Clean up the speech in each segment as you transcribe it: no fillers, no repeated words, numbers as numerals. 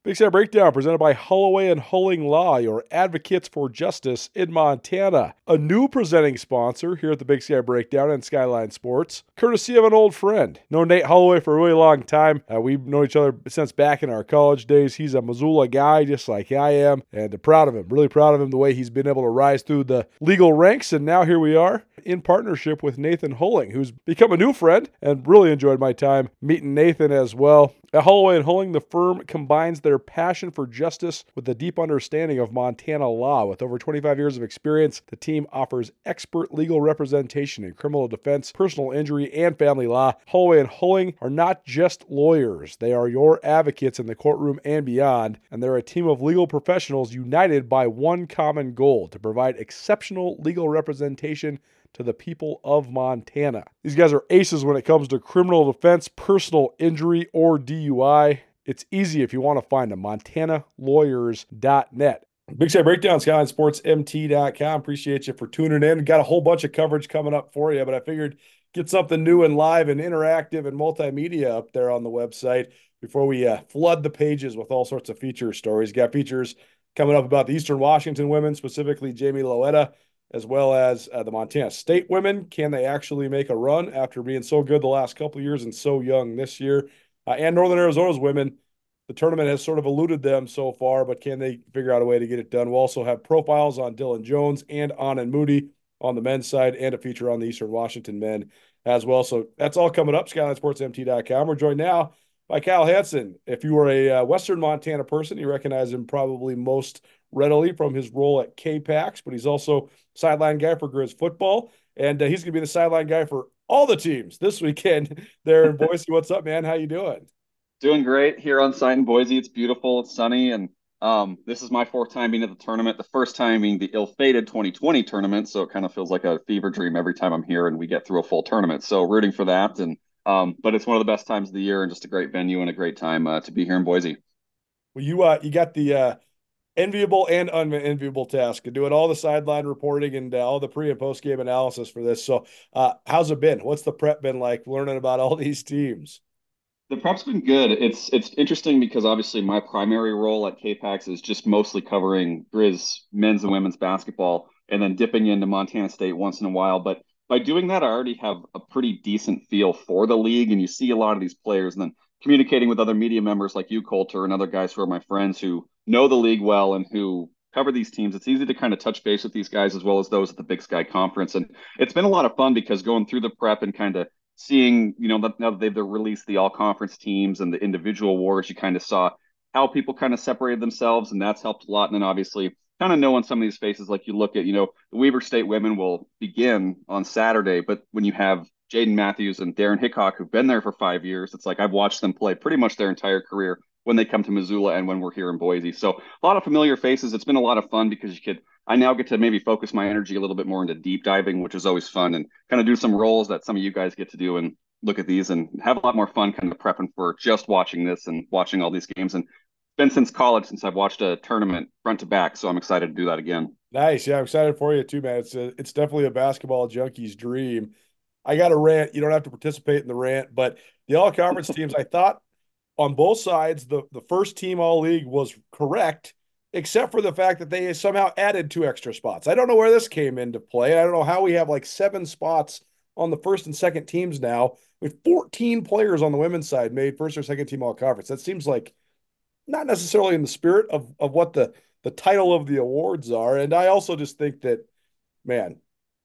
Big Sky Breakdown presented by Holloway and Hulling Law, your advocates for justice in Montana. A new presenting sponsor here at the Big Sky Breakdown and Skyline Sports, courtesy of an old friend. Known Nate Holloway for a really long time. We've known each other since back in our college days. He's a Missoula guy just like I am, and proud of him. Really proud of him the way he's been able to rise through the legal ranks, and now here we are in partnership with Nathan Hulling, who's become a new friend, and really enjoyed my time meeting Nathan as well. At Holloway and Hulling, the firm combines their passion for justice with a deep understanding of Montana law. With over 25 years of experience, the team offers expert legal representation in criminal defense, personal injury, and family law. Holloway and Hulling are not just lawyers. They are your advocates in the courtroom and beyond, and they're a team of legal professionals united by one common goal: to provide exceptional legal representation to the people of Montana. These guys are aces when it comes to criminal defense, personal injury, or DUI. It's easy if you want to find them. MontanaLawyers.net. Big Sky Breakdown, SkylineSportsMT.com. Appreciate you for tuning in. Got a whole bunch of coverage coming up for you, but I figured get something new and live and interactive and multimedia up there on the website before we flood the pages with all sorts of feature stories. Got features coming up about the Eastern Washington women, specifically Jamie Loetta, as well as the Montana State women. Can they actually make a run after being so good the last couple of years and so young this year? And Northern Arizona's women, the tournament has sort of eluded them so far, but can they figure out a way to get it done? We'll also have profiles on Dylan Jones and Anand Moody on the men's side, and a feature on the Eastern Washington men as well. So that's all coming up, SkylineSportsMT.com. We're joined now by Kyle Hansen. If you are a Western Montana person, you recognize him probably most readily from his role at K-Pax, but he's also sideline guy for Grizz football, and he's going to be the sideline guy for all the teams this weekend there in Boise. What's up, man? How you doing? Doing great here on site in Boise. It's beautiful, it's sunny, and this is my fourth time being at the tournament. The first time being the ill-fated 2020 tournament, so it kind of feels like a fever dream every time I'm here and we get through a full tournament. So rooting for that, and but it's one of the best times of the year and just a great venue and a great time to be here in Boise. Well, you got the enviable and unenviable task of doing all the sideline reporting and all the pre and post game analysis for this. So, how's it been? What's the prep been like learning about all these teams? The prep's been good. It's interesting because obviously my primary role at K-Pax is just mostly covering Grizz men's and women's basketball and then dipping into Montana State once in a while. But by doing that, I already have a pretty decent feel for the league, and you see a lot of these players, and then communicating with other media members like you, Coulter, and other guys who are my friends who know the league well and who cover these teams. It's easy to kind of touch base with these guys as well as those at the Big Sky Conference. And it's been a lot of fun because going through the prep and kind of seeing, now that they've released the all conference teams and the individual awards, you kind of saw how people kind of separated themselves, and that's helped a lot. And then obviously, kind of knowing some of these faces, like you look at, the Weber State women will begin on Saturday, but when you have Jaden Matthews and Darren Hickok, who've been there for 5 years, it's like I've watched them play pretty much their entire career when they come to Missoula and when we're here in Boise. So a lot of familiar faces. It's been a lot of fun because I now get to maybe focus my energy a little bit more into deep diving, which is always fun, and kind of do some roles that some of you guys get to do and look at these and have a lot more fun kind of prepping for just watching this and watching all these games. And it's been since college since I've watched a tournament front to back. So I'm excited to do that again. Nice. Yeah, I'm excited for you too, man. It's definitely a basketball junkie's dream. I got a rant. You don't have to participate in the rant, but the all conference teams, I thought on both sides, the first team all league was correct, except for the fact that they somehow added two extra spots. I don't know where this came into play. I don't know how we have like 7 spots on the first and second teams now, with 14 players on the women's side made first or second team all conference. That seems like not necessarily in the spirit of what the title of the awards are. And I also just think that, man,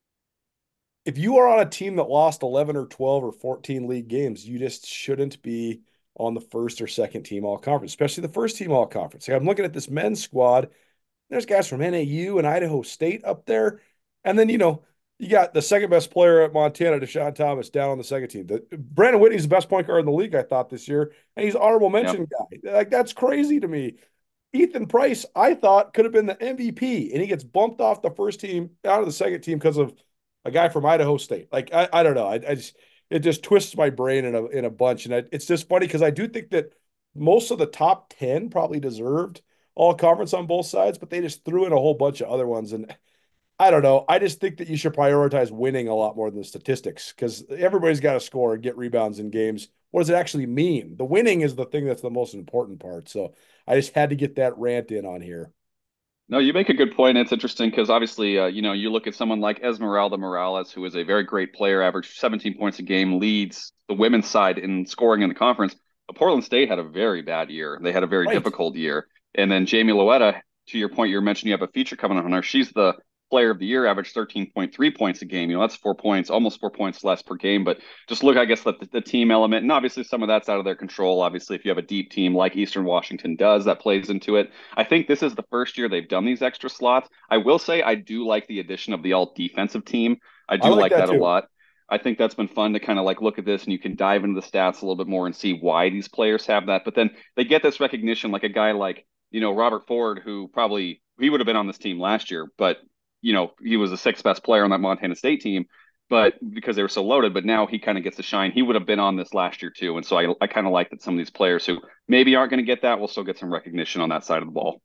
if you are on a team that lost 11 or 12 or 14 league games, you just shouldn't be on the first or second team all conference, especially the first team all conference. Like I'm looking at this men's squad. There's guys from NAU and Idaho State up there. And then, you got the second best player at Montana, Deshaun Thomas, down on the second team. Brandon Whitney's the best point guard in the league, I thought, this year. And he's honorable Yeah. mention guy. Like, that's crazy to me. Ethan Price, I thought, could have been the MVP, and he gets bumped off the first team out of the second team because of a guy from Idaho State. Like I don't know, I just it just twists my brain in a bunch, and it's just funny because I do think that most of the top 10 probably deserved all conference on both sides, but they just threw in a whole bunch of other ones, and I don't know. I just think that you should prioritize winning a lot more than the statistics because everybody's got to score and get rebounds in games. What does it actually mean? The winning is the thing that's the most important part. So I just had to get that rant in on here. No, you make a good point. It's interesting because obviously, you look at someone like Esmeralda Morales, who is a very great player, averaged 17 points a game, leads the women's side in scoring in the conference. But Portland State had a very bad year. They had a very Right. difficult year. And then Jamie Loetta, to your point, you were mentioning you have a feature coming on her. She's the player of the year, averaged 13.3 points a game. That's 4 points, almost 4 points less per game. But just look, I guess, at the team element. And obviously, some of that's out of their control. Obviously, if you have a deep team like Eastern Washington does, that plays into it. I think this is the first year they've done these extra slots. I will say I do like the addition of the all defensive team. I I do like like that that a too. lot. I think that's been fun to kind of like look at this and you can dive into the stats a little bit more and see why these players have that. But then they get this recognition, like a guy like, Robert Ford, who probably he would have been on this team last year, but he was the sixth best player on that Montana State team, but because they were so loaded, but now he kind of gets to shine. He would have been on this last year too. And so I kind of like that some of these players who maybe aren't going to get that will still get some recognition on that side of the ball.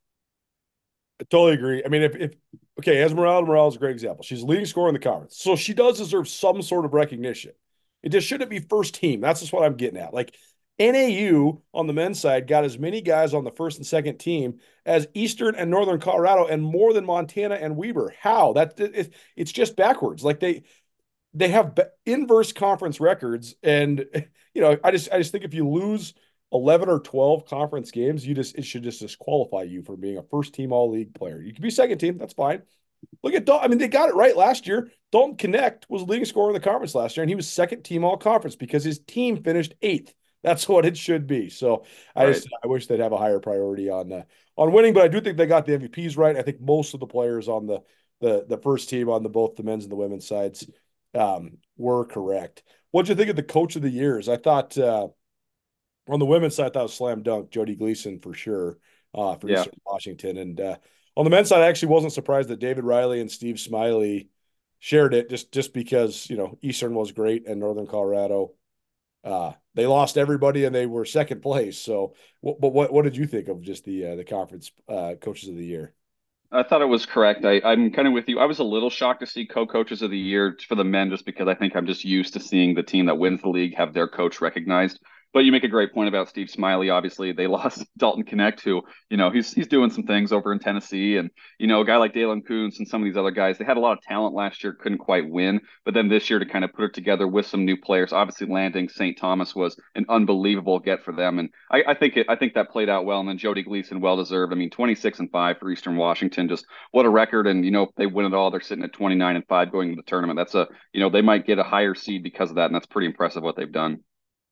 I totally agree. I mean, if okay, Esmeralda Morales is a great example. She's a leading scorer in the conference, so she does deserve some sort of recognition. It just shouldn't be first team. That's just what I'm getting at. Like NAU on the men's side got as many guys on the first and second team as Eastern and Northern Colorado, and more than Montana and Weber. How it's just backwards. Like they have inverse conference records, and I just think if you lose 11 or 12 conference games, it should just disqualify you from being a first team all league player. You can be second team, that's fine. Look at Dalton. I mean, they got it right last year. Dalton Connect was leading scorer in the conference last year, and he was second team all conference because his team finished eighth. That's what it should be. So Right. I wish they'd have a higher priority on winning, but I do think they got the MVPs right. I think most of the players on the first team on both the men's and the women's sides were correct. What'd you think of the coach of the years? I thought on the women's side, I thought it was slam dunk, Jody Gleason for sure for Yeah. Eastern Washington. And on the men's side, I actually wasn't surprised that David Riley and Steve Smiley shared it just because, Eastern was great and Northern Colorado. They lost everybody and they were second place. So, but what did you think of just the conference coaches of the year? I thought it was correct. I'm kind of with you. I was a little shocked to see co-coaches of the year for the men just because I think I'm just used to seeing the team that wins the league have their coach recognized. But you make a great point about Steve Smiley. Obviously, they lost Dalton Connect, who, he's doing some things over in Tennessee. And, a guy like Dalen Kuntz and some of these other guys, they had a lot of talent last year, couldn't quite win. But then this year to kind of put it together with some new players, obviously landing St. Thomas was an unbelievable get for them. And I think that played out well. And then Jody Gleason, well deserved. I mean, 26-5 for Eastern Washington, just what a record. And if they win it all, they're sitting at 29-5 going to the tournament. That's they might get a higher seed because of that, and that's pretty impressive what they've done.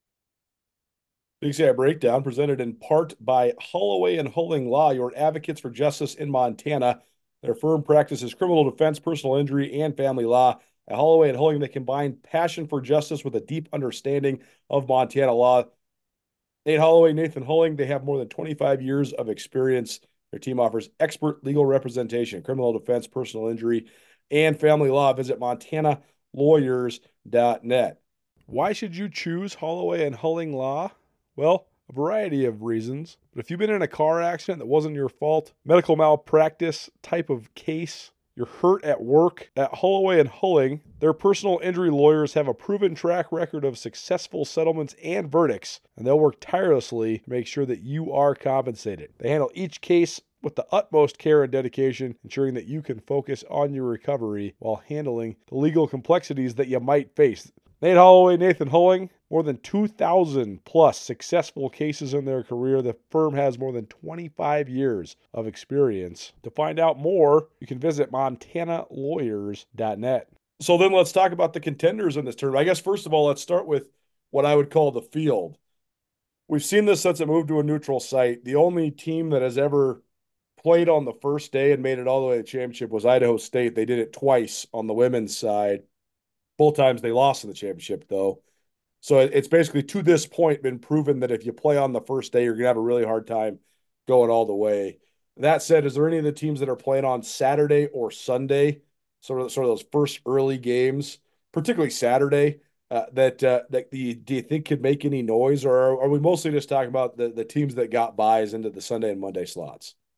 Big Sky Breakdown, presented in part by Holloway and Hulling Law, your advocates for justice in Montana. Their firm practices criminal defense, personal injury, and family law. At Holloway and Hulling, they combine passion for justice with a deep understanding of Montana law. Nate Holloway, Nathan Hulling, they have more than 25 years of experience. Their team offers expert legal representation, criminal defense, personal injury, and family law. Visit montanalawyers.net. Why should you choose Holloway and Hulling Law? Well, a variety of reasons. But if you've been in a car accident that wasn't your fault, medical malpractice type of case, you're hurt at work, at Holloway and Hulling, their personal injury lawyers have a proven track record of successful settlements and verdicts, and they'll work tirelessly to make sure that you are compensated. They handle each case with the utmost care and dedication, ensuring that you can focus on your recovery while handling the legal complexities that you might face. Nate Holloway, Nathan Hulling, more than 2,000 plus successful cases in their career. The firm has more than 25 years of experience. To find out more, you can visit montanalawyers.net. So then let's talk about the contenders in this tournament. I guess first of all, let's start with what I would call the field. We've seen this since it moved to a neutral site. The only team that has ever played on the first day and made it all the way to the championship was Idaho State. They did it twice on the women's side. Both times they lost in the championship, though. So it's basically to this point been proven that if you play on the first day, you're going to have a really hard time going all the way. That said, is there any of the teams that are playing on Saturday or Sunday, sort of those first early games, particularly Saturday, that do you think could make any noise, or are we mostly just talking about the teams that got buys into the Sunday and Monday slots?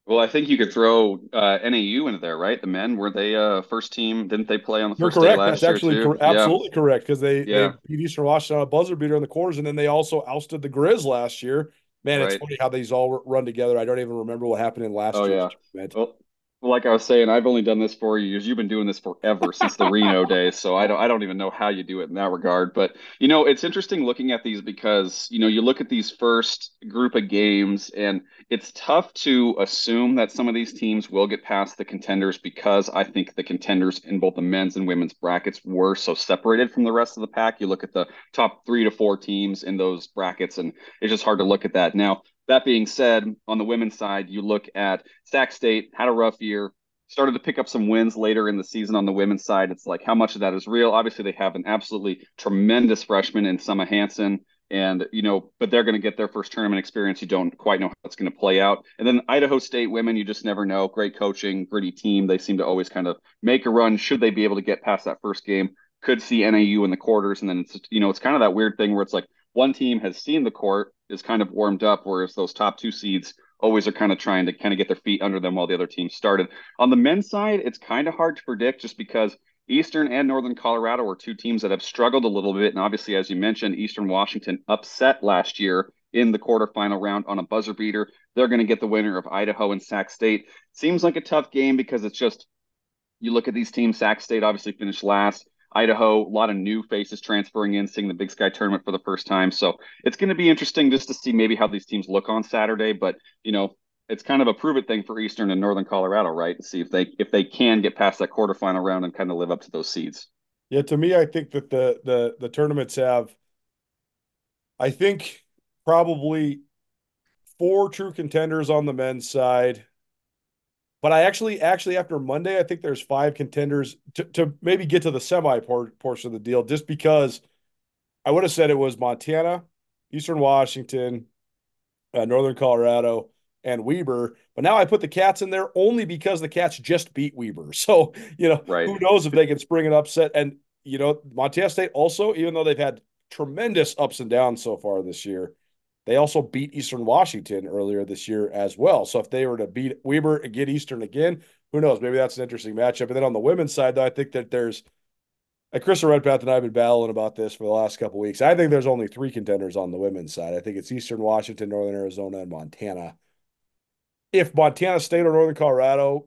Well, I think you could throw NAU into there, right? The men, were they first team? Didn't they play on the You're first day correct. That's last year actually too? Yeah, absolutely correct because they yeah, beat Eastern Washington on a buzzer beater in the quarters, and then they also ousted the Grizz last year. Man, it's right. funny how these all run together. I don't even remember what happened in Oh last year's yeah. tournament. Well, like I was saying, I've only done this 4 years. You've been doing this forever since the Reno days, so I don't even know how you do it in that regard. But it's interesting looking at these because you look at these first group of games, and it's tough to assume that some of these teams will get past the contenders because I think the contenders in both the men's and women's brackets were so separated from the rest of the pack. You look at the top 3 to 4 teams in those brackets, and it's just hard to look at that now. That being said, on the women's side, you look at Sac State had a rough year, started to pick up some wins later in the season on the women's side. It's like how much of that is real? Obviously, they have an absolutely tremendous freshman in Summer Hansen, and but they're going to get their first tournament experience. You don't quite know how it's going to play out. And then Idaho State women, you just never know. Great coaching, gritty team. They seem to always kind of make a run. Should they be able to get past that first game? Could see NAU in the quarters, and then it's kind of that weird thing where it's like one team has seen the court, is kind of warmed up, whereas those top 2 seeds always are kind of trying to kind of get their feet under them while the other team started. On the men's side, it's kind of hard to predict just because Eastern and Northern Colorado are 2 teams that have struggled a little bit. And obviously, as you mentioned, Eastern Washington upset last year in the quarterfinal round on a buzzer beater. They're going to get the winner of Idaho and Sac State. Seems like a tough game because it's just you look at these teams. Sac State obviously finished last. Idaho, a lot of new faces transferring in, seeing the Big Sky tournament for the first time. So it's going to be interesting just to see maybe how these teams look on Saturday. But it's kind of a prove it thing for Eastern and Northern Colorado, right? To see if they can get past that quarterfinal round and kind of live up to those seeds. Yeah, to me, I think that the tournaments have, I think, probably four true contenders on the men's side. But I actually after Monday, I think there's five contenders to maybe get to the semi portion of the deal, just because I would have said it was Montana, Eastern Washington, Northern Colorado, and Weber. But now I put the Cats in there only because the Cats just beat Weber. So, Right. who knows if they can spring an upset. And, Montana State also, even though they've had tremendous ups and downs so far this year, they also beat Eastern Washington earlier this year as well. So if they were to beat Weber and get Eastern again, who knows? Maybe that's an interesting matchup. And then on the women's side, though, I think that there's Krista Redpath and I have been battling about this for the last couple of weeks. I think there's only three contenders on the women's side. I think it's Eastern Washington, Northern Arizona, and Montana. If Montana State or Northern Colorado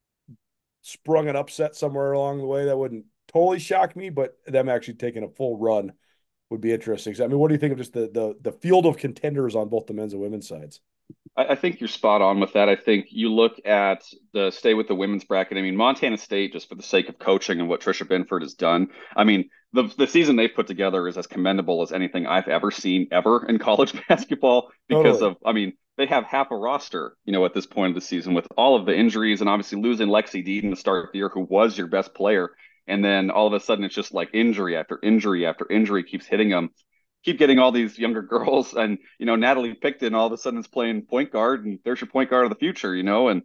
sprung an upset somewhere along the way, that wouldn't totally shock me, but them actually taking a full run would be interesting. So, I mean, what do you think of just the field of contenders on both the men's and women's sides? I think you're spot on with that. I think you look at the stay with the women's bracket. I mean, Montana State, just for the sake of coaching and what Trisha Binford has done. I mean, the season they've put together is as commendable as anything I've ever seen ever in college basketball because Totally. of, I mean, they have half a roster, at this point of the season with all of the injuries and obviously losing Lexi Dean to start the year, who was your best player. And then all of a sudden it's just like injury after injury after injury keeps hitting them, keep getting all these younger girls, and Natalie Picton all of a sudden is playing point guard, and there's your point guard of the future, and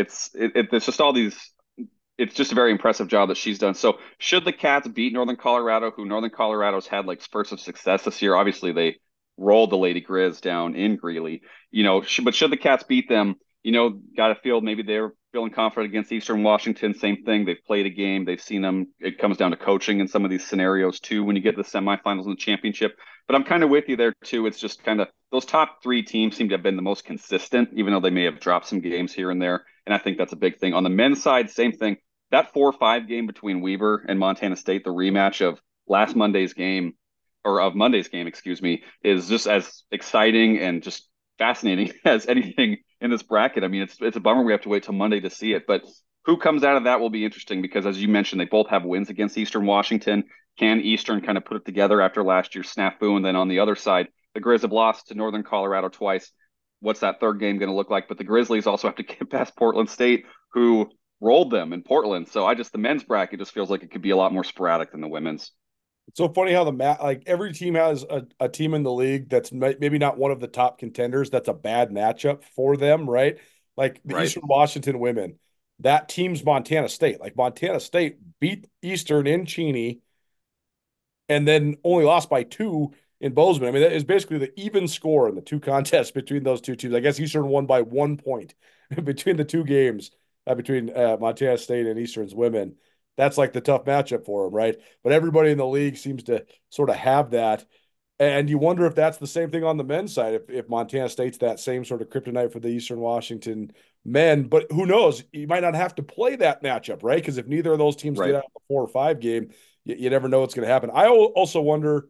it's just all these. It's just a very impressive job that she's done. So should the Cats beat Northern Colorado, who Northern Colorado's had like spurts of success this year? Obviously they rolled the Lady Grizz down in Greeley, but should the Cats beat them, got to feel maybe they're feeling confident against Eastern Washington. Same thing. They've played a game. They've seen them. It comes down to coaching in some of these scenarios too when you get to the semifinals and the championship. But I'm kind of with you there too. It's just kind of those top 3 teams seem to have been the most consistent, even though they may have dropped some games here and there. And I think that's a big thing. On the men's side, same thing. That 4-5 game between Weber and Montana State, the rematch of last Monday's game, or of Monday's game, excuse me, is just as exciting and just fascinating as anything in this bracket. I mean, it's a bummer we have to wait till Monday to see it, but who comes out of that will be interesting because, as you mentioned, they both have wins against Eastern Washington. Can Eastern kind of put it together after last year's snafu? And then on the other side, the Grizz have lost to Northern Colorado twice. What's that third game going to look like? But the Grizzlies also have to get past Portland State, who rolled them in Portland. So the men's bracket just feels like it could be a lot more sporadic than the women's. It's so funny how like every team has a team in the league that's maybe not one of the top contenders. That's a bad matchup for them, right? Like the Right. Eastern Washington women, that team's Montana State. Like Montana State beat Eastern in Cheney and then only lost by two in Bozeman. I mean, that is basically the even score in the two contests between those two teams. I guess Eastern won by 1 point between the two games, between Montana State and Eastern's women. That's like the tough matchup for them, right? But everybody in the league seems to sort of have that. And you wonder if that's the same thing on the men's side, if Montana State's that same sort of kryptonite for the Eastern Washington men. But who knows? You might not have to play that matchup, right? Because if neither of those teams get Right. out of the 4 or 5 game, you never know what's going to happen. I also wonder.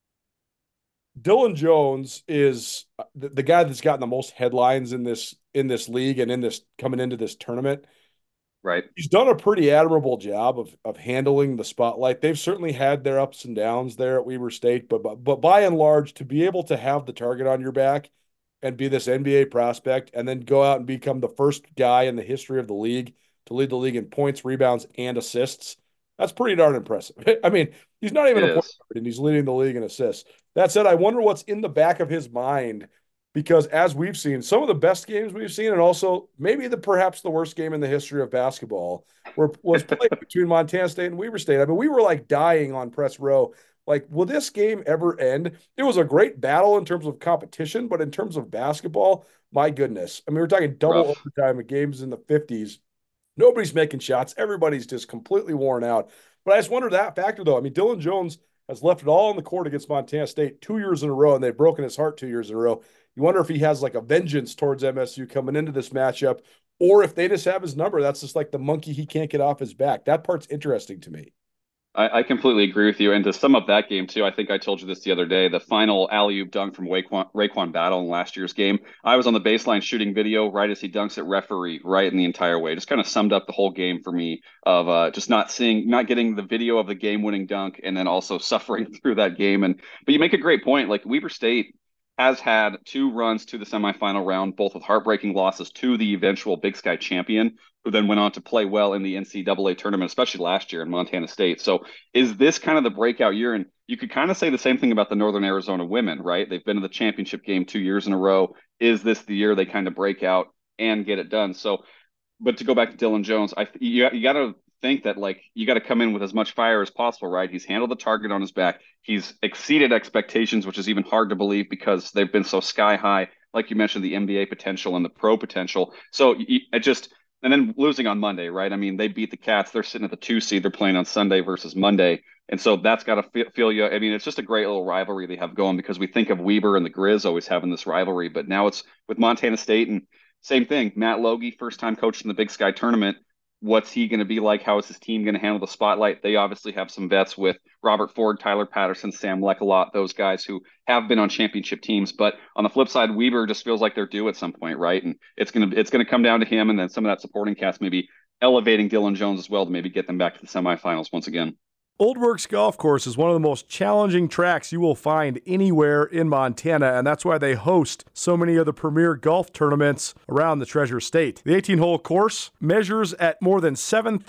Dylan Jones is the guy that's gotten the most headlines in this league and in this coming into this tournament. Right. He's done a pretty admirable job of handling the spotlight. They've certainly had their ups and downs there at Weber State, but by and large, to be able to have the target on your back and be this NBA prospect and then go out and become the first guy in the history of the league to lead the league in points, rebounds, and assists, that's pretty darn impressive. I mean, he's not even It a point is. guard and he's leading the league in assists. That said, I wonder what's in the back of his mind because as we've seen, some of the best games we've seen, and also maybe perhaps the worst game in the history of basketball, was played between Montana State and Weber State. I mean, we were like dying on press row. Like, will this game ever end? It was a great battle in terms of competition, but in terms of basketball, my goodness. I mean, we're talking double Rough. overtime at games in the 50s. Nobody's making shots. Everybody's just completely worn out. But I just wonder that factor, though. I mean, Dylan Jones has left it all on the court against Montana State 2 years in a row, and they've broken his heart 2 years in a row. You wonder if he has like a vengeance towards MSU coming into this matchup, or if they just have his number. That's just like the monkey he can't get off his back. That part's interesting to me. I completely agree with you. And to sum up that game too, I think I told you this the other day. The final alley-oop dunk from Raekwon Battle in last year's game. I was on the baseline shooting video right as he dunks at referee right in the entire way. Just kind of summed up the whole game for me of just not getting the video of the game-winning dunk, and then also suffering through that game. And but you make a great point. Like Weber State has had two runs to the semifinal round, both with heartbreaking losses to the eventual Big Sky champion, who then went on to play well in the NCAA tournament, especially last year in Montana State. So is this kind of the breakout year? And you could kind of say the same thing about the Northern Arizona women, right? They've been to the championship game 2 years in a row. Is this the year they kind of break out and get it done? So, but to go back to Dylan Jones, you got to think that like you got to come in with as much fire as possible, right? He's handled the target on his back. He's exceeded expectations, which is even hard to believe because they've been so sky high. Like you mentioned, the NBA potential and the pro potential. So it just and then losing on Monday, right? I mean, they beat the Cats. They're sitting at the 2 seed. They're playing on Sunday versus Monday. And so that's got to feel you. I mean, it's just a great little rivalry they have going because we think of Weber and the Grizz always having this rivalry, but now it's with Montana State and same thing. Matt Logie, first time coach in the Big Sky tournament. What's he going to be like? How is his team going to handle the spotlight? They obviously have some vets with Robert Ford, Tyler Patterson, Sam Leckalot, those guys who have been on championship teams. But on the flip side, Weber just feels like they're due at some point, right? And it's gonna come down to him, and then some of that supporting cast maybe elevating Dylan Jones as well to maybe get them back to the semifinals once again. Old Works Golf Course is one of the most challenging tracks you will find anywhere in Montana, and that's why they host so many of the premier golf tournaments around the Treasure State. The 18-hole course measures at more than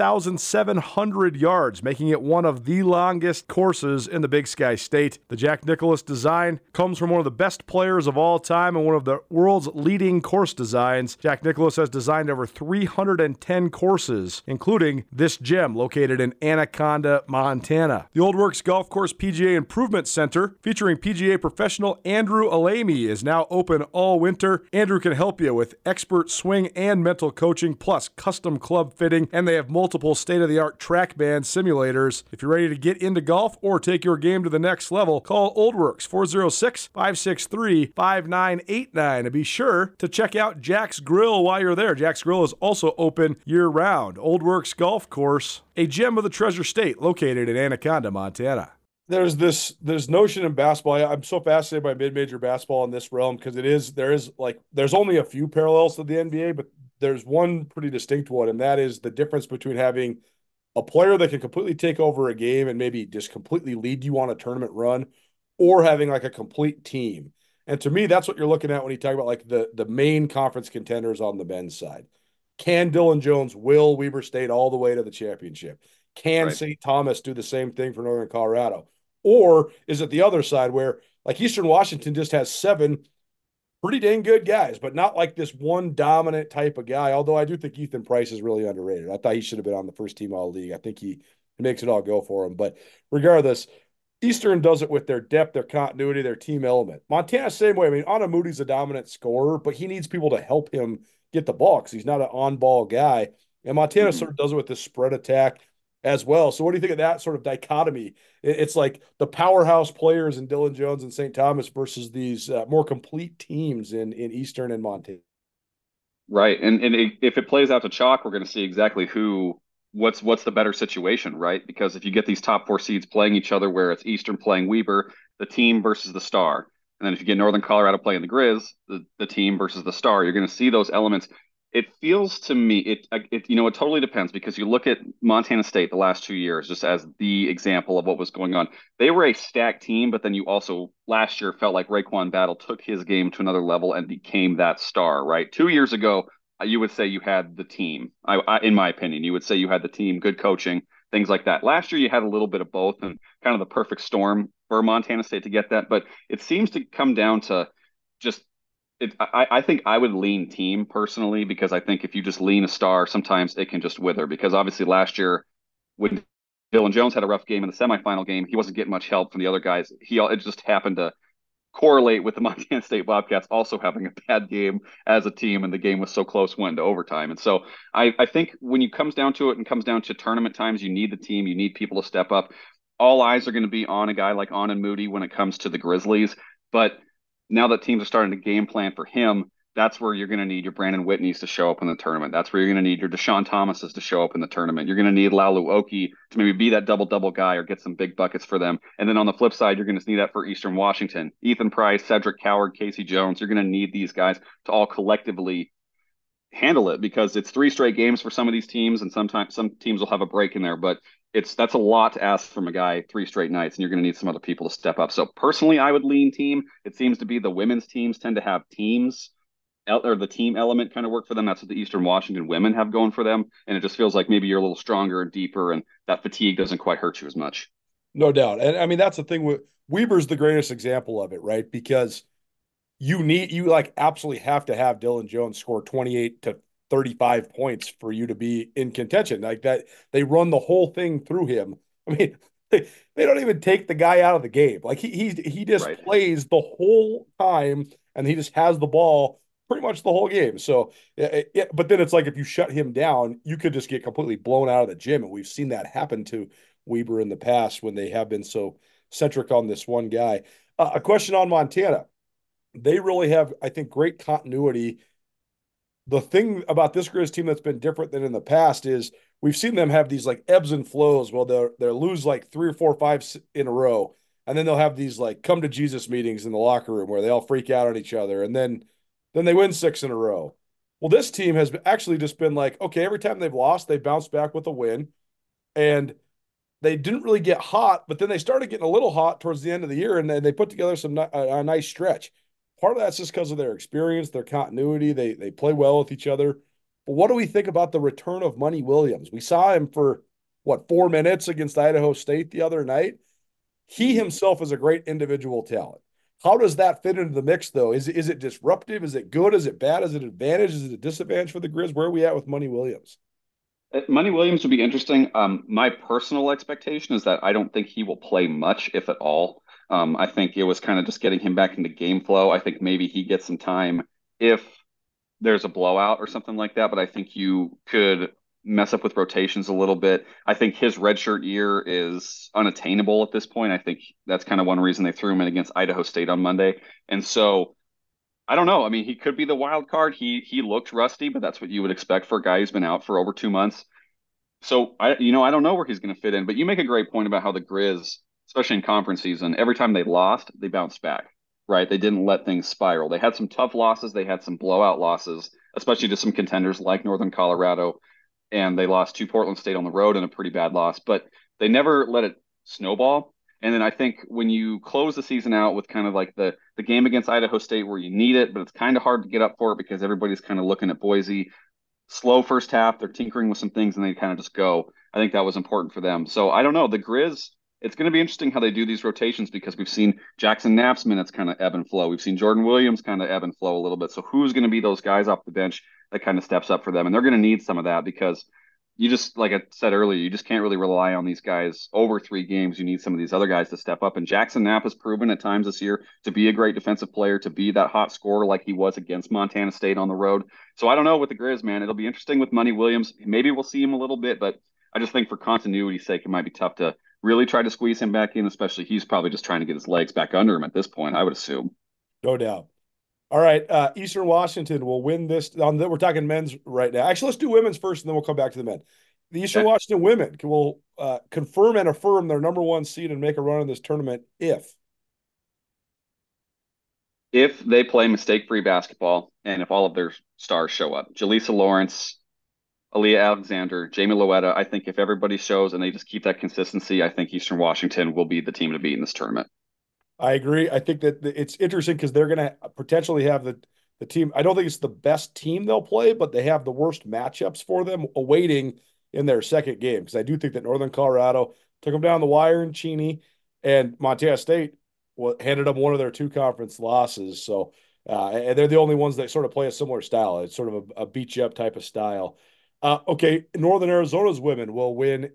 7,700 yards, making it one of the longest courses in the Big Sky State. The Jack Nicklaus design comes from one of the best players of all time and one of the world's leading course designs. Jack Nicklaus has designed over 310 courses, including this gem located in Anaconda, Montana. The Old Works Golf Course PGA Improvement Center, featuring PGA professional Andrew Alamy, is now open all winter. Andrew can help you with expert swing and mental coaching, plus custom club fitting, and they have multiple state-of-the-art TrackMan simulators. If you're ready to get into golf or take your game to the next level, call Old Works 406-563-5989, and be sure to check out Jack's Grill while you're there. Jack's Grill is also open year-round. Old Works Golf Course, a gem of the Treasure State, located in Anaconda, Montana. There's notion in basketball. I'm so fascinated by mid-major basketball in this realm because there's only a few parallels to the NBA, but there's one pretty distinct one, and that is the difference between having a player that can completely take over a game and maybe just completely lead you on a tournament run, or having like a complete team. And to me, that's what you're looking at when you talk about like the main conference contenders on the men's side. Can Dylan Jones will Weber State all the way to the championship? Can Right. St. Thomas do the same thing for Northern Colorado? Or is it the other side where like Eastern Washington just has seven pretty dang good guys, but not like this one dominant type of guy? Although I do think Ethan Price is really underrated. I thought he should have been on the first team all league. I think he makes it all go for him. But regardless, Eastern does it with their depth, their continuity, their team element. Montana, same way. I mean, Anna Moody's a dominant scorer, but he needs people to help him get the ball because he's not an on-ball guy. And Montana Mhm. sort of does it with this spread attack as well. So what do you think of that sort of dichotomy? It's like the powerhouse players in Dylan Jones and St. Thomas versus these more complete teams in Eastern and Montana. Right. If it plays out to chalk, we're going to see exactly what's the better situation, right? Because if you get these top four seeds playing each other, where it's Eastern playing Weber, the team versus the Star, and then if you get Northern Colorado playing the Grizz, the team versus the Star, you're going to see those elements. It feels to me, it totally depends because you look at Montana State the last 2 years just as the example of what was going on. They were a stacked team, but then you also last year felt like Raekwon Battle took his game to another level and became that star, right? 2 years ago, you would say you had the team. In my opinion, you would say you had the team, good coaching, things like that. Last year, you had a little bit of both and kind of the perfect storm for Montana State to get that. But it seems to come down to just I think I would lean team personally because I think if you just lean a star, sometimes it can just wither. Because obviously last year, when Dylan Jones had a rough game in the semifinal game, he wasn't getting much help from the other guys. It just happened to correlate with the Montana State Bobcats also having a bad game as a team, and the game was so close, went into overtime. And so I think when it comes down to it and comes down to tournament times, you need the team, you need people to step up. All eyes are going to be on a guy like Anand Moody when it comes to the Grizzlies, but now that teams are starting to game plan for him, that's where you're going to need your Brandon Whitneys to show up in the tournament. That's where you're going to need your Deshaun Thomases to show up in the tournament. You're going to need Lalu Oki to maybe be that double guy or get some big buckets for them. And then on the flip side, you're going to need that for Eastern Washington. Ethan Price, Cedric Coward, Casey Jones. You're going to need these guys to all collectively handle it because it's three straight games for some of these teams, and sometimes some teams will have a break in there, but that's a lot to ask from a guy three straight nights, and you're going to need some other people to step up. So personally, I would lean team. It seems to be the women's teams tend to have teams or the team element kind of work for them. That's what the Eastern Washington women have going for them, and it just feels like maybe you're a little stronger and deeper, and that fatigue doesn't quite hurt you as much. No doubt. And I mean, that's the thing with Weber's the greatest example of it, right? Because you like absolutely have to have Dylan Jones score 28 to 35 points for you to be in contention. Like that, they run the whole thing through him. I mean, they don't even take the guy out of the game. Like he just Right. plays the whole time and he just has the ball pretty much the whole game. So, but then it's like if you shut him down, you could just get completely blown out of the gym. And we've seen that happen to Weber in the past when they have been so centric on this one guy. A question on Montana. They really have, I think, great continuity. The thing about this Grizz team that's been different than in the past is we've seen them have these like ebbs and flows. Well, they'll lose like three or four, five in a row, and then they'll have these like come to Jesus meetings in the locker room where they all freak out on each other, and then they win six in a row. Well, this team has actually just been like, okay, every time they've lost, they bounce back with a win, and they didn't really get hot, but then they started getting a little hot towards the end of the year, and then they put together a nice stretch. Part of that's just because of their experience, their continuity. They play well with each other. But what do we think about the return of Money Williams? We saw him for what 4 minutes against Idaho State the other night. He himself is a great individual talent. How does that fit into the mix, though? Is it disruptive? Is it good? Is it bad? Is it an advantage? Is it a disadvantage for the Grizz? Where are we at with Money Williams? Money Williams would be interesting. My personal expectation is that I don't think he will play much, if at all. I think it was kind of just getting him back into game flow. I think maybe he gets some time if there's a blowout or something like that, but I think you could mess up with rotations a little bit. I think his redshirt year is unattainable at this point. I think that's kind of one reason they threw him in against Idaho State on Monday. And so I don't know. I mean, he could be the wild card. He looked rusty, but that's what you would expect for a guy who's been out for over 2 months. So I don't know where he's going to fit in, but you make a great point about how the Grizz, especially in conference season, every time they lost, they bounced back, right? They didn't let things spiral. They had some tough losses, they had some blowout losses, especially to some contenders like Northern Colorado, and they lost to Portland State on the road in a pretty bad loss, but they never let it snowball. And then I think when you close the season out with kind of like the game against Idaho State where you need it, but it's kind of hard to get up for it because everybody's kind of looking at Boise slow first half. They're tinkering with some things and they kind of just go. I think that was important for them. So I don't know. The Grizz, it's going to be interesting how they do these rotations because we've seen Jackson Knapp's minutes kind of ebb and flow. We've seen Jordan Williams kind of ebb and flow a little bit. So who's going to be those guys off the bench that kind of steps up for them? And they're going to need some of that because you just, like I said earlier, you just can't really rely on these guys over 3 games. You need some of these other guys to step up. And Jackson Knapp has proven at times this year to be a great defensive player, to be that hot scorer like he was against Montana State on the road. So I don't know with the Grizz, man. It'll be interesting with Money Williams. Maybe we'll see him a little bit, but I just think for continuity's sake, it might be tough to really try to squeeze him back in, especially he's probably just trying to get his legs back under him at this point, I would assume. No doubt. All right, Eastern Washington will win this. We're talking men's right now. Actually, let's do women's first, and then we'll come back to the men. The Eastern Okay. Washington women will confirm and affirm their number one seed and make a run in this tournament If they play mistake-free basketball and if all of their stars show up, Jaleesa Lawrence, Aaliyah Alexander, Jamie Loetta, I think if everybody shows and they just keep that consistency, I think Eastern Washington will be the team to beat in this tournament. I agree. I think that it's interesting because they're going to potentially have the team. I don't think it's the best team they'll play, but they have the worst matchups for them awaiting in their second game. Because I do think that Northern Colorado took them down the wire in Cheney, and Montana State handed them one of their two conference losses. So, and they're the only ones that sort of play a similar style. It's sort of a beat you up type of style. Okay, Northern Arizona's women will win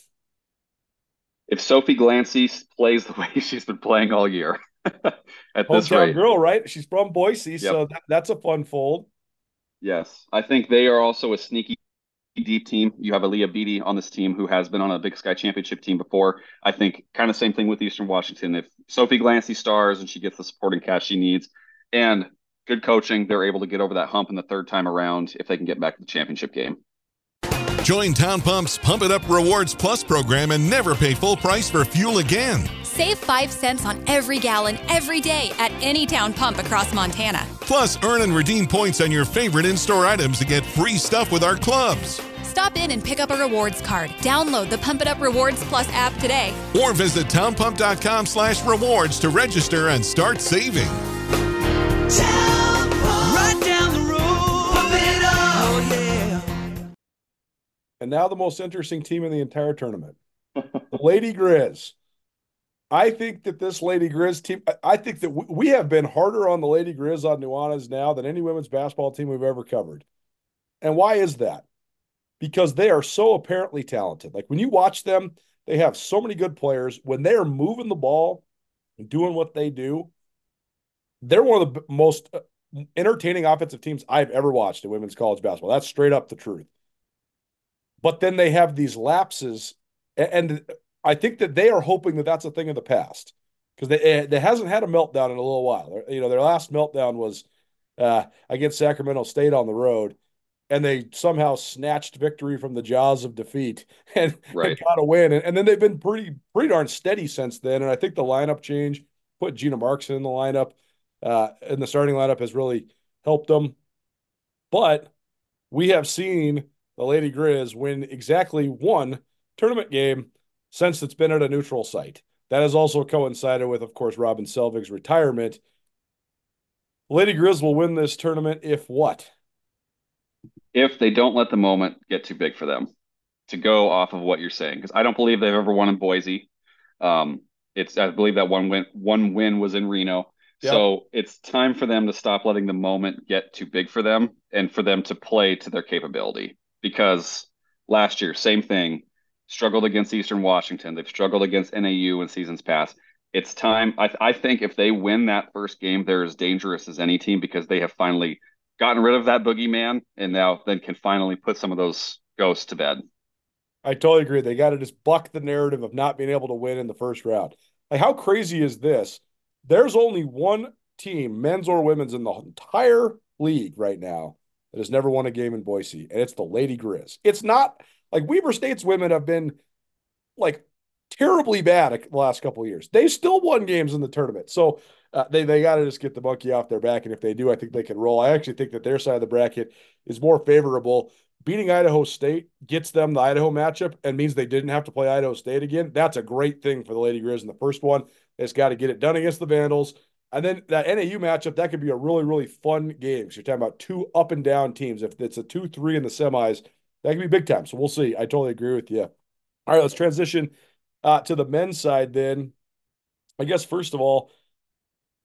If Sophie Glancy plays the way she's been playing all year at this hometown rate, girl, right? She's from Boise, yep, so that's a fun fold. yes. I think they are also a sneaky deep team. You have Aaliyah Beatty on this team who has been on a Big Sky Championship team before. I think kind of same thing with Eastern Washington. If Sophie Glancy stars and she gets the supporting cast she needs and good coaching, they're able to get over that hump in the third time around if they can get back to the championship game. Join Town Pump's Pump It Up Rewards Plus program and never pay full price for fuel again. Save 5 cents on every gallon every day at any Town Pump across Montana. Plus, earn and redeem points on your favorite in-store items to get free stuff with our clubs. Stop in and pick up a rewards card. Download the Pump It Up Rewards Plus app today. Or visit townpump.com/rewards to register and start saving. Town Pump. Right down the road. Pump it up. Oh, yeah. And now the most interesting team in the entire tournament, the Lady Grizz. I think that this Lady Grizz team, I think that we have been harder on the Lady Grizz on Nuanez now than any women's basketball team we've ever covered. And why is that? Because they are so apparently talented. Like when you watch them, they have so many good players. When they are moving the ball and doing what they do, they're one of the most entertaining offensive teams I've ever watched in women's college basketball. That's straight up the truth. But then they have these lapses, and I think that they are hoping that that's a thing of the past because they hasn't had a meltdown in a little while. You know, their last meltdown was against Sacramento State on the road, and they somehow snatched victory from the jaws of defeat and Right. got a win. And then they've been pretty darn steady since then. And I think the lineup change, put Gina Marks in the lineup, in the starting lineup has really helped them. But we have seen the Lady Grizz win exactly one tournament game since it's been at a neutral site. That has also coincided with, of course, Robin Selvig's retirement. Lady Grizz will win this tournament if what? If they don't let the moment get too big for them, to go off of what you're saying, because I don't believe they've ever won in Boise. It's I believe that one win was in Reno. Yep. So it's time for them to stop letting the moment get too big for them and for them to play to their capability. Because last year, same thing, struggled against Eastern Washington. They've struggled against NAU in seasons past. It's time. I think if they win that first game, they're as dangerous as any team because they have finally gotten rid of that boogeyman and now then can finally put some of those ghosts to bed. I totally agree. They got to just buck the narrative of not being able to win in the first round. Like, how crazy is this? There's only one team, men's or women's, in the entire league right now that has never won a game in Boise, and it's the Lady Grizz. It's not like Weber State's women have been like terribly bad the last couple of years. They still won games in the tournament. So they got to just get the monkey off their back. And if they do, I think they can roll. I actually think that their side of the bracket is more favorable. Beating Idaho State gets them the Idaho matchup and means they didn't have to play Idaho State again. That's a great thing for the Lady Grizz in the first one. They just got to get it done against the Vandals. And then that NAU matchup, that could be a really, really fun game. So you're talking about two up and down teams. If it's a 2-3 in the semis, that could be big time. So we'll see. I totally agree with you. All right, let's transition to the men's side then. I guess, first of all,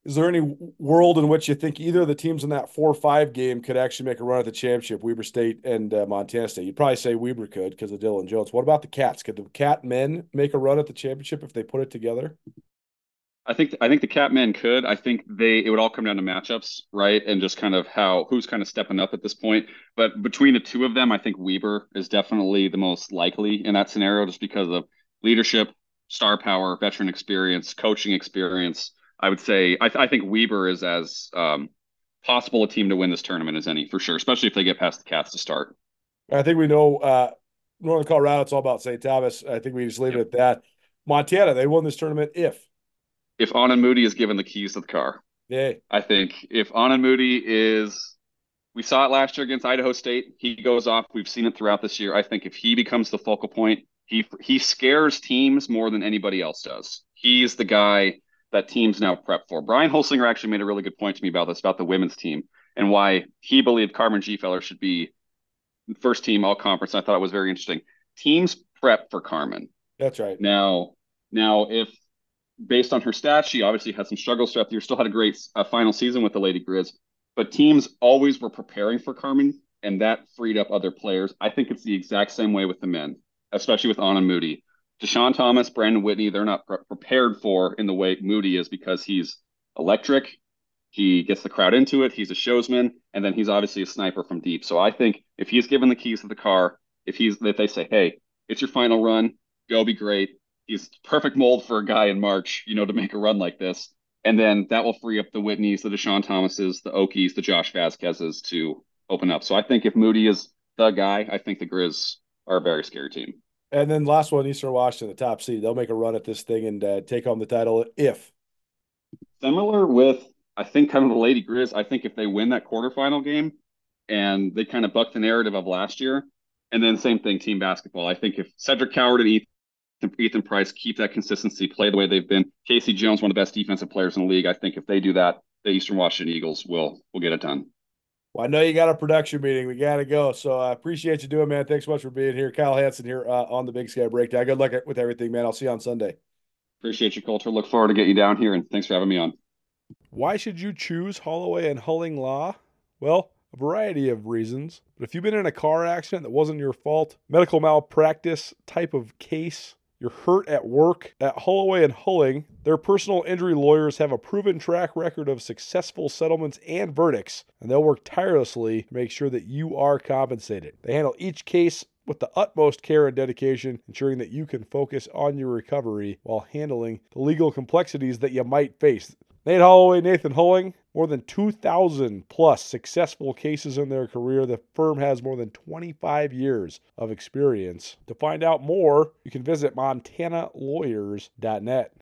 Is there any world in which you think either of the teams in that 4-5 game could actually make a run at the championship, Weber State and Montana State? You'd probably say Weber could because of Dylan Jones. What about the Cats? Could the Cat men make a run at the championship if they put it together? I think the Cat men could. I think it would all come down to matchups, right? And just kind of who's kind of stepping up at this point. But between the two of them, I think Weber is definitely the most likely in that scenario, just because of leadership, star power, veteran experience, coaching experience. I would say I think Weber is as possible a team to win this tournament as any, for sure, especially if they get past the Cats to start. I think we know Northern Colorado, it's all about St. Thomas. I think we just leave it at that. Montana, they won this tournament If Anand Moody is given the keys to the car. Yay. I think if Anand Moody we saw it last year against Idaho State. He goes off. We've seen it throughout this year. I think if he becomes the focal point, he scares teams more than anybody else does. He's the guy that teams now prep for. Brian Holsinger actually made a really good point to me about this, about the women's team and why he believed Carmen Gfeller should be first team all conference. I thought it was very interesting. Teams prep for Carmen. That's right. Now, if based on her stats, she obviously had some struggles throughout the year, still had a great final season with the Lady Grizz, but teams always were preparing for Carmen, and that freed up other players. I think it's the exact same way with the men, especially with Anand Moody. Deshaun Thomas, Brandon Whitney, they're not prepared for in the way Moody is because he's electric. He gets the crowd into it. He's a showsman, and then he's obviously a sniper from deep. So I think if he's given the keys to the car, if they say, hey, it's your final run, go be great. He's perfect mold for a guy in March, to make a run like this. And then that will free up the Whitneys, the Deshaun Thomases, the Okies, the Josh Vasquezes to open up. So I think if Moody is the guy, I think the Grizz are a very scary team. And then last one, Eastern Washington, the top seed. They'll make a run at this thing and take home the title if. Similar with, I think, kind of the Lady Grizz. I think if they win that quarterfinal game and they kind of buck the narrative of last year, and then same thing, team basketball. I think if Cedric Coward and Ethan Price keep that consistency, play the way they've been. Casey Jones, one of the best defensive players in the league. I think if they do that, the Eastern Washington Eagles will get it done. Well, I know you got a production meeting. We got to go. So I appreciate you doing, man. Thanks so much for being here. Kyle Hansen here on the Big Sky Breakdown. Good luck with everything, man. I'll see you on Sunday. Appreciate you, Coulter. Look forward to getting you down here, and thanks for having me on. Why should you choose Holloway and Hulling Law? Well, a variety of reasons. But if you've been in a car accident that wasn't your fault, medical malpractice type of case, you're hurt at work, at Holloway and Hulling, their personal injury lawyers have a proven track record of successful settlements and verdicts, and they'll work tirelessly to make sure that you are compensated. They handle each case with the utmost care and dedication, ensuring that you can focus on your recovery while handling the legal complexities that you might face. Nate Holloway, Nathan Hulling, more than 2,000 plus successful cases in their career. The firm has more than 25 years of experience. To find out more, you can visit montanalawyers.net.